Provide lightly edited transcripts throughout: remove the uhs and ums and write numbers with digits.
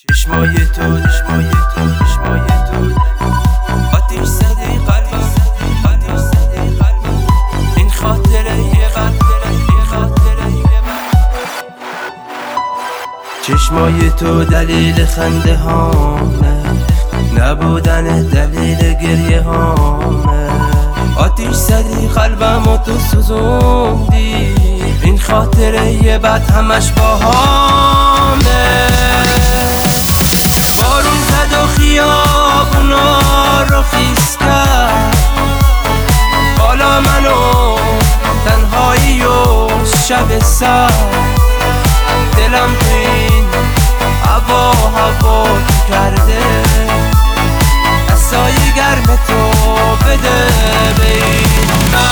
چشمای تو آتیش زدی قلبم، این خاطره یه قلب. چشمای تو دلیل خنده هامه، نبودن دلیل گریه هامه. آتیش زدی قلبم و تو سوزوندی، این خاطره یه بد همش باهامه. بارون زد و خیابونا رو خیس کرد، حالا منو تنهایی و شب سرد، دلم تو این هوا کرده. دستای گرم تو بده به این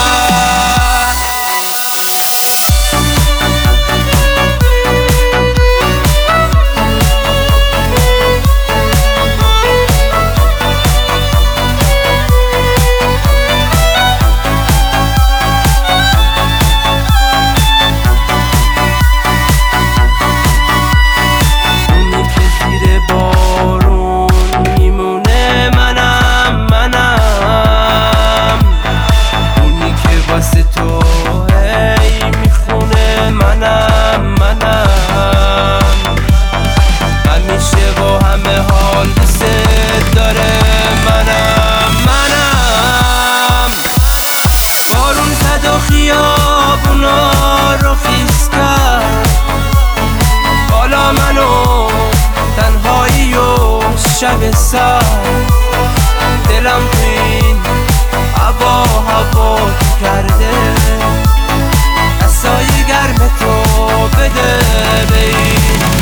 خیابونا رو خیس کرد، حالا منو تنهایی و شب سرد، دلم تو این هوا کرده. دستای گرم تو بده به این